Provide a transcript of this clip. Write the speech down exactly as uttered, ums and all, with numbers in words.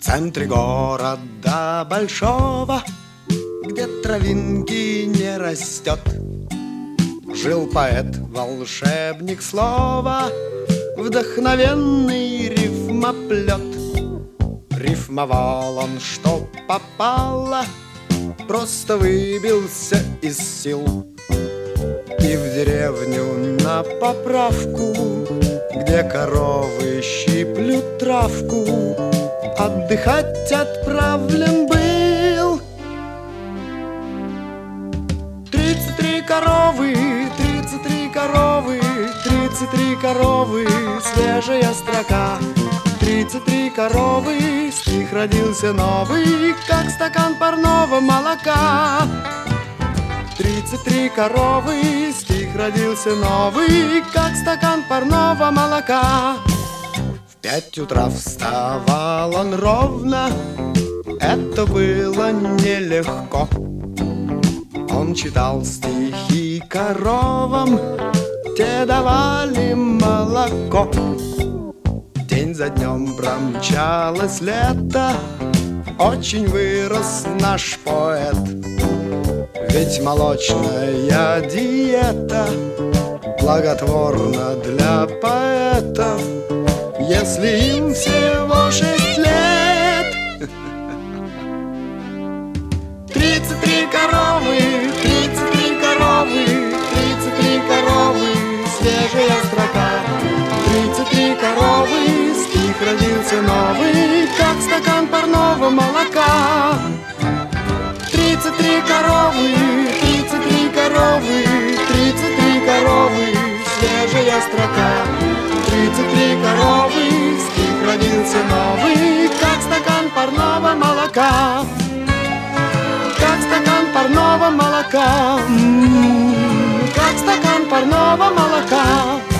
В центре города большого, где травинки не растет, жил поэт, волшебник слова, вдохновенный рифмоплет. Рифмовал он, что попало, просто выбился из сил. И в деревню на поправку, где коровы щиплют травку, отдыхать отправлен был. Тридцать три коровы, тридцать три коровы, тридцать три коровы, свежая строка. Тридцать три коровы, стих родился новый, как стакан парного молока. Тридцать три коровы, стих родился новый, как стакан парного молока. В пять утра вставал он ровно, это было нелегко. Он читал стихи коровам, те давали молоко. День за днем промчалось лето, очень вырос наш поэт. Ведь молочная диета благотворна для поэтов, если им всего шесть лет. Тридцать три коровы, тридцать три коровы, тридцать три коровы, свежая строка. Тридцать три коровы, стих родился новый, как стакан парного молока. Тридцать три коровы, тридцать три коровы, тридцать три коровы, свежая строка. Тридцать три коровы, стих родился новый, как стакан парного молока. Как стакан парного молока, м-м-м, как стакан парного молока.